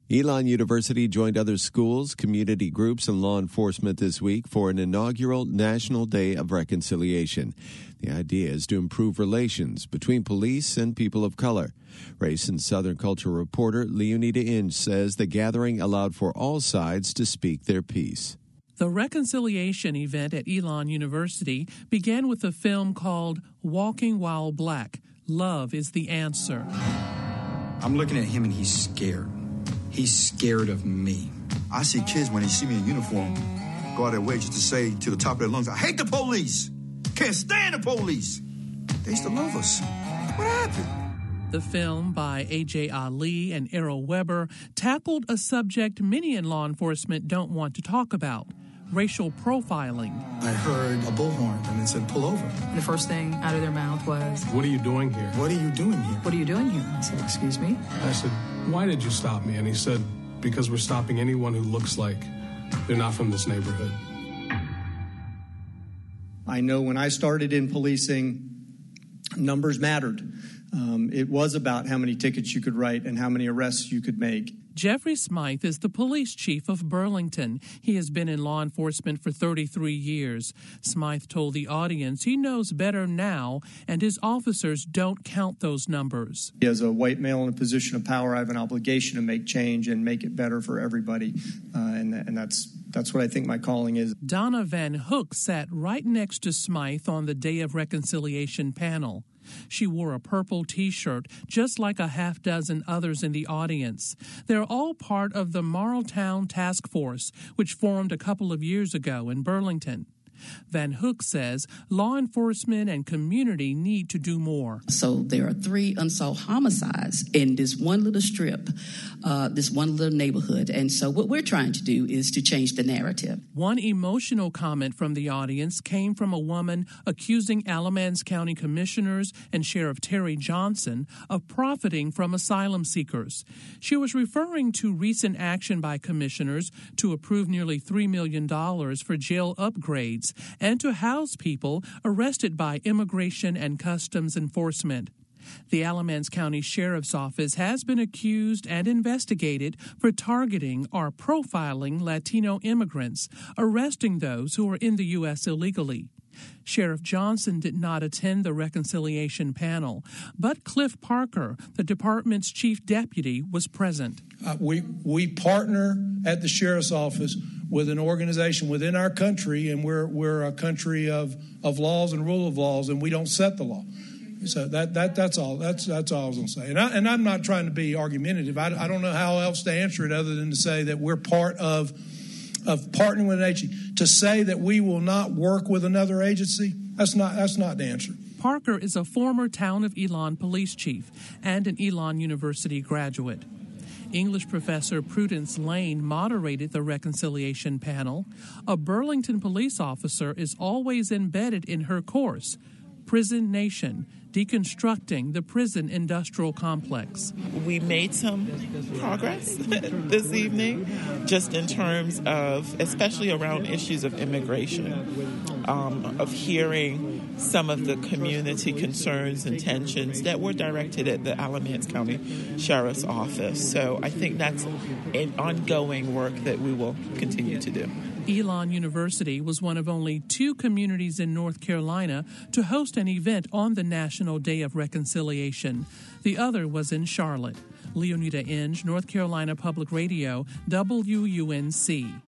Elon University joined other schools, community groups, and law enforcement this week for an inaugural National Day of Reconciliation. The idea is to improve relations between police and people of color. Race and Southern culture reporter Leonida Inge says the gathering allowed for all sides to speak their piece. The reconciliation event at Elon University began with a film called Walking While Black. Love is the answer. I'm looking at him and he's scared. He's scared of me. I see kids when they see me in uniform go out of their way just to say to the top of their lungs, I hate the police. Can't stand the police. They used to love us. What happened? The film by A.J. Ali and Errol Weber tackled a subject many in law enforcement don't want to talk about: racial profiling. I heard a bullhorn and it said, pull over. The first thing out of their mouth was, what are you doing here? What are you doing here? What are you doing here? I said, excuse me? I said, why did you stop me? And he said, because we're stopping anyone who looks like they're not from this neighborhood. I know when I started in policing, numbers mattered. It was about how many tickets you could write and how many arrests you could make. Jeffrey Smythe is the police chief of Burlington. He has been in law enforcement for 33 years. Smythe told the audience he knows better now, and his officers don't count those numbers. As a white male in a position of power, I have an obligation to make change and make it better for everybody, and that's what I think my calling is. Donna Van Hook sat right next to Smythe on the Day of Reconciliation panel. She wore a purple T-shirt, just like a half dozen others in the audience. They're all part of the Marltown Task Force, which formed a couple of years ago in Burlington. Van Hook says law enforcement and community need to do more. So there are 3 unsolved homicides in this one little strip, this one little neighborhood. And so what we're trying to do is to change the narrative. One emotional comment from the audience came from a woman accusing Alamance County commissioners and Sheriff Terry Johnson of profiting from asylum seekers. She was referring to recent action by commissioners to approve nearly $3 million for jail upgrades and to house people arrested by Immigration and Customs Enforcement. The Alamance County Sheriff's Office has been accused and investigated for targeting or profiling Latino immigrants, arresting those who are in the U.S. illegally. Sheriff Johnson did not attend the reconciliation panel, but Cliff Parker, the department's chief deputy, was present. We partner at the Sheriff's Office with an organization within our country, and we're a country of laws and rule of laws, and we don't set the law. So that's all. That's all I was going to say. And I'm not trying to be argumentative. I don't know how else to answer it other than to say that we're part of partnering with an agency. To say that we will not work with another agency, that's not the answer. Parker is a former Town of Elon police chief and an Elon University graduate. English professor Prudence Lane moderated the reconciliation panel. A Burlington police officer is always embedded in her course, Prison Nation, Deconstructing the Prison Industrial Complex. We made some progress this evening, just in terms of, especially around issues of immigration, of hearing some of the community concerns and tensions that were directed at the Alamance County Sheriff's Office. So I think that's an ongoing work that we will continue to do. Elon University was one of only 2 communities in North Carolina to host an event on the National Day of Reconciliation. The other was in Charlotte. Leonida Inge, North Carolina Public Radio, WUNC.